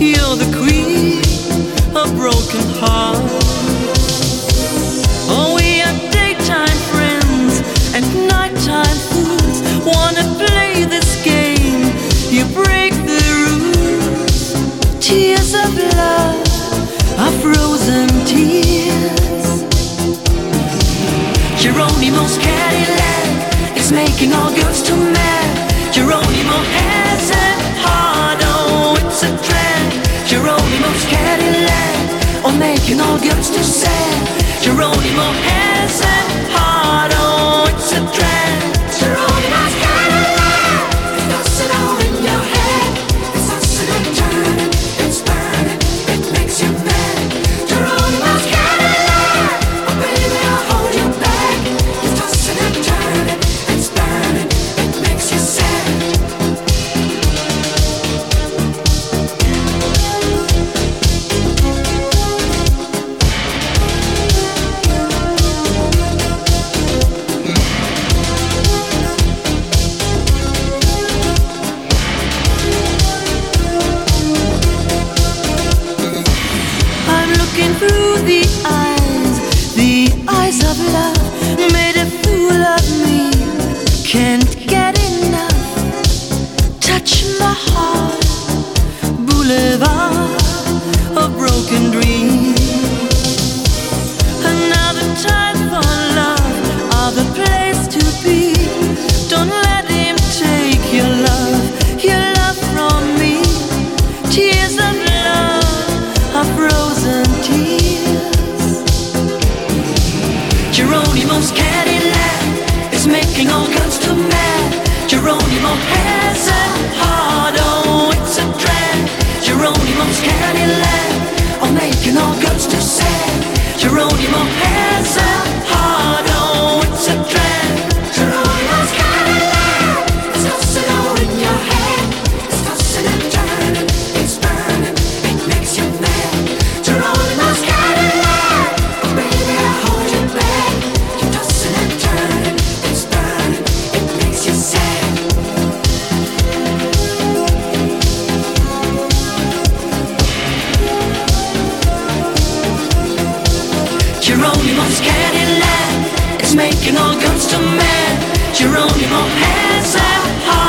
You're the queen of broken hearts. Oh, we are daytime friends and nighttime fools. Wanna play this game? You break the rules. Tears of love are frozen tears. Geronimo's Cadillac is making all girls too mad. Geronimo has a heart, oh, it's a trend. Geronimo's Cadillac, oh, making all girls too sad. Geronimo has a heart, oh, it's a trend. Geronimo's Cadillac, it does it all in your head. It's tossing and turning, it's burning, it makes you mad. Geronimo's Cadillac, oh baby, I'll hold you back. It's tossing and turning, it's burning, it makes you sad. I'm looking through the eyes of love, made a fool of me, can't get enough. Touch my heart, boulevard of broken dreams. Another time for love, other place to be. Don't let him take your love from me. Tears of love are frozen tears. Geronimo's Cadillac is making all girls too mad. Geronimo has a heart, oh, it's a trend. Geronimo's Cadillac, oh, making all girls too sad. Geronimo has a heart, oh, it's a trend. Geronimo's Cadillac, it's tossing all in your head. It's tossing and turning, it's burning, it makes you mad. Geronimo's Cadillac, oh baby, I'll hold you back. You're tossing and turning, it's burning, it makes you sad. Geronimo's Cadillac, it's making all guns too mad. Geronimo has a heart.